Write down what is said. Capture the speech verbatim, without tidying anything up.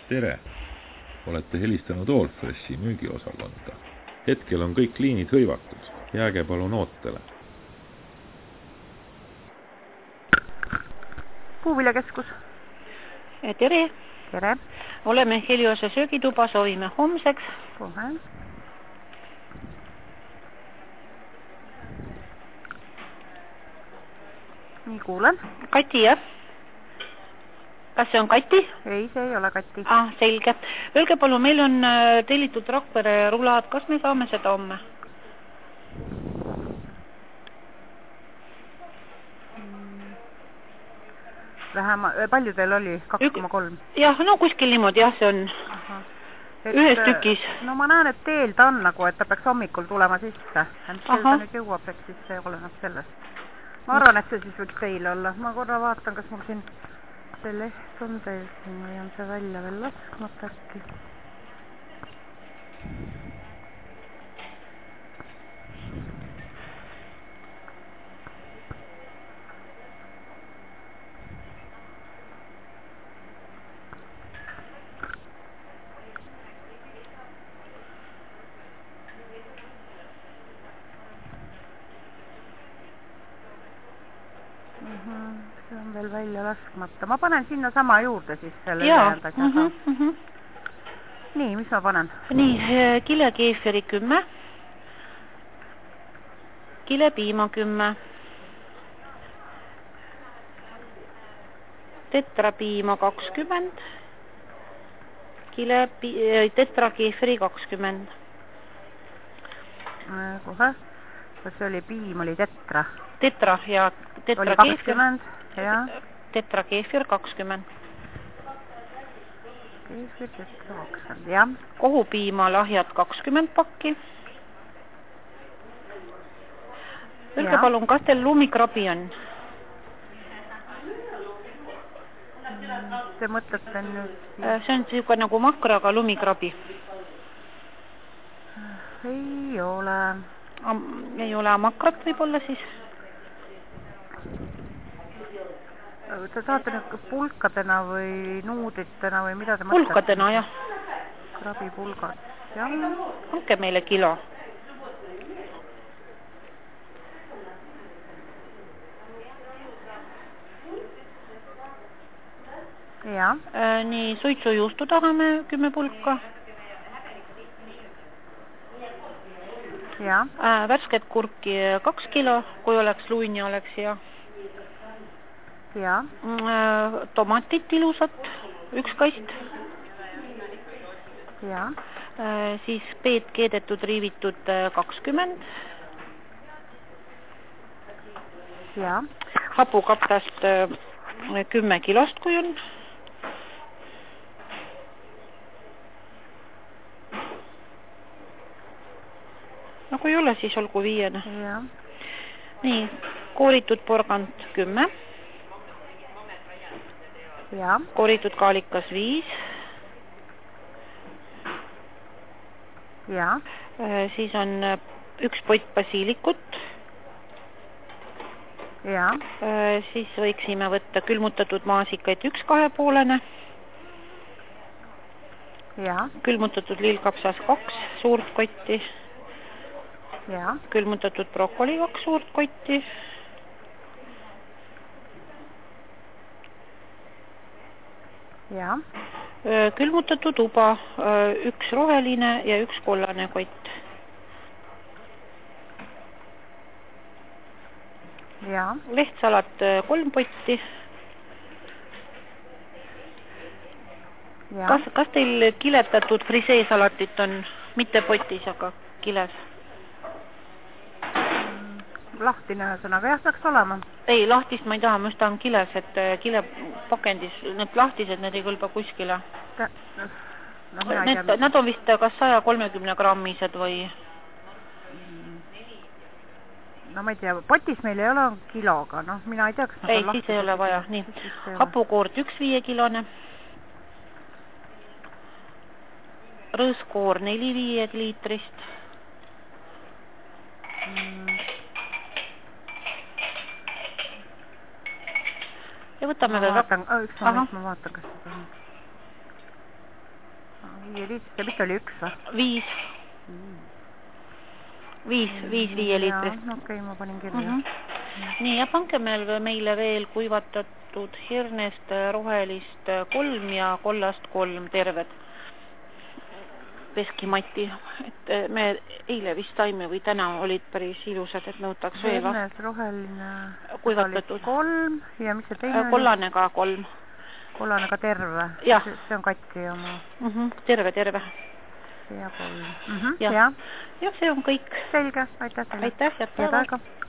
Tere! Olete helistanud Allfreshi müügiosakonda. Hetkel on kõik liinid hõivatud. Jääge palun ootele. Puuviljakeskus. Tere! Tere! Oleme Heliose söögituba, soovime homseks. Kohe. Nii kuulen. Kati, jah? Kas see on Kati? Ei, see ei ole Kati. Ah, selge. Öelge palun, meil on tellitud Rakvere rulaad. Kas me saame seda homme? Vähema, palju teil oli? kaks koma kolm? Jah, no kuskil niimoodi, jah, see on et, ühes tükis. No ma näen, et teel ta on nagu, et ta peaks hommikul tulema sisse. Teel ta nüüd jõuab, et siis see oleneb sellest. Ma arvan, et see siis võiks teil olla. Ma korra vaatan, kas mul siin see leht on teil siin või on see välja veel laskmata äkki. See on veel välja laskmata. Ma panen sinna sama juurde siis selle ülejäänud mm -hmm, mm -hmm. Nii, mis ma panen? Nii, kilekeefiri kümme. Kilepiima kümme. Tetrapiima kakskümmend. Kile tetrakeefiri kakskümmend. Kohe. Kas see oli piim, oli tetra? Tetra ja tetra kakskümmend, jah. Tetra keefir kakskümmend. Keefir tetra kakskümmend, jah. Kohupiima lahjad kakskümmend pakki. Öelge palun, kas teil lumikrabi on? Te mõtlete nüüd? See on siuke nagu makraga lumikrabi. Ei ole. Ei ole makrat võib-olla siis? Te saate nüüd pulkadena või nuudritena või mida te mõtlete? Pulkadena, jah. Krabipulgad, jah. Andke meile kilo. Jah. Nii, suitsujuustu tahame kümme pulka. Ja. Värsket kurki kaks kilo, kui oleks luini oleks hea. Ja. Tomatit ilusat, üks kast. Ja. Siis peet keedetud riivitud kakskümmend. Ja. Hapukaptast kümme kilost, kui on. No kui ei ole, siis olgu viiene. Ja. Nii, kooritud porgand kümme. Ja. Kooritud kaalikas viis. Ja. Siis on üks pott basiilikut. Ja. Siis võiksime võtta külmutatud maasikaid üks kahepoolene. Ja. Külmutatud lillkapsas kaks suurt kotti. Ja. Külmutatud brokoli kaks suurt kotti. Ja. Külmutatud uba, üks roheline ja üks kollane kott. Ja. Lehtsalat kolm potti. Ja. Kas, kas teil kiletatud friseesalatit on mitte potis, aga kiles? Lahtine ühesõnaga, jah, peaks olema. Ei, lahtist ma ei taha, ma just tahan kiles, et kile pakendis, need lahtised, need ei kõlba kuskile. Ta, no, need, nad on vist kas saja kolmekümne grammised või? No ma ei tea, potis meil ei ole kiloga, noh, mina ei tea, kas ei, siis ei ole vaja, nii. Hapukoort üks viiekilone. Rõõskoor neli viiekliitrist. Mm. Ja võtame ma veel vaatan, üks moment, ma vaatan, kas seda on. viie liitrist ja mis oli üks või? Viis. Viis, viis viie liitrist. Okei, okay, ma panin kirja. Mm -hmm. Nii, ja pange meil, meile veel kuivatatud hirnest rohelist kolm ja kollast kolm terved. Veskimati, et me eile vist saime või täna olid päris ilusad, et nõutaks veel vast. Hirnes roheline kuivatatud. kolm ja mis see teine kollane ka kolm. Kollane ka terve? Jah. See on katki oma? Mm -hmm. Terve, terve. Ja kolm. Mm -hmm. Ja. Ja. ja, see on kõik. Selge, aitäh teile. Aitäh, jätta.